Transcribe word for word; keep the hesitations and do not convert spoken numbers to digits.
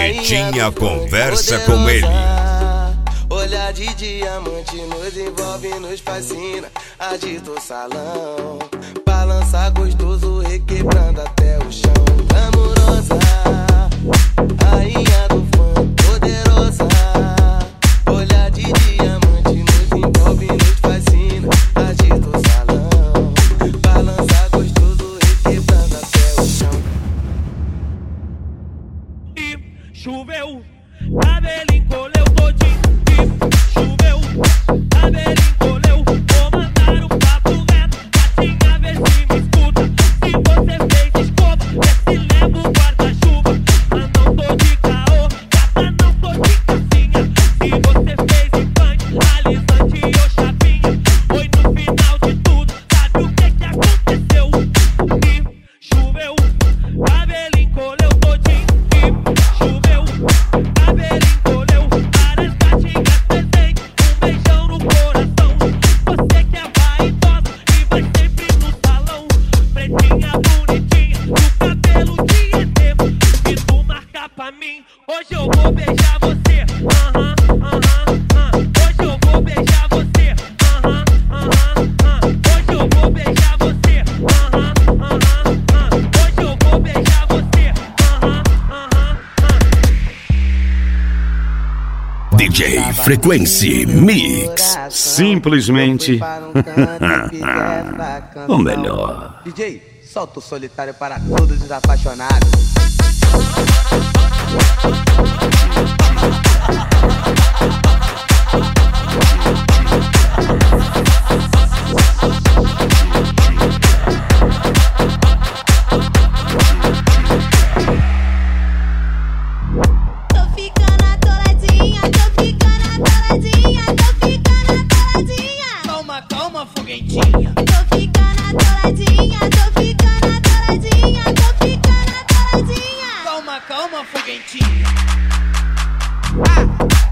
Pretinha conversa com ele. Olhar de diamante nos envolve, nos fascina. Agita o salão, balança gostoso, requebrando até o chão. Amorosa, rainha do funk, poderosa. Olhar de diamante nos envolve, nos fascina. Agita o salão, balança gostoso, requebrando até o chão. E choveu, cabelo encolheu todinho. Choveu, cabelo encolheu. Vou mandar um papo reto, gatinha, vê se me escuta. Se você fez escova, vê se leva o guarda-chuva. Mas não tô de caô, gata, não tô de cassinha. Se você fez implante, alisante ou chapinha, foi no final de tudo, sabe o que que aconteceu? E choveu, cabelo encolheu todinho. E choveu, cabelo encolheu. Várias gatinhas presentes, um beijão no coração. Você que é vaidosa e vai sempre no salão. Pretinha bonitinha, o cabelo de E T. Se tu marcar pra mim, hoje eu vou beijar você. Aham, aham, aham. Hoje eu vou beijar você. Aham, aham, aham. Hoje eu vou beijar você. Aham, aham, aham. Hoje eu vou beijar você. Aham, aham, aham. D J Frequency Mix. Simplesmente o melhor. D J, solta o solitário para todos os apaixonados. Tô ficando atoladinha, tô ficando atoladinha, tô ficando atoladinha. Calma, calma, foguetinha. Tô ficando atoladinha, tô ficando atoladinha, tô ficando atoladinha. Calma, calma, foguetinha. Ah,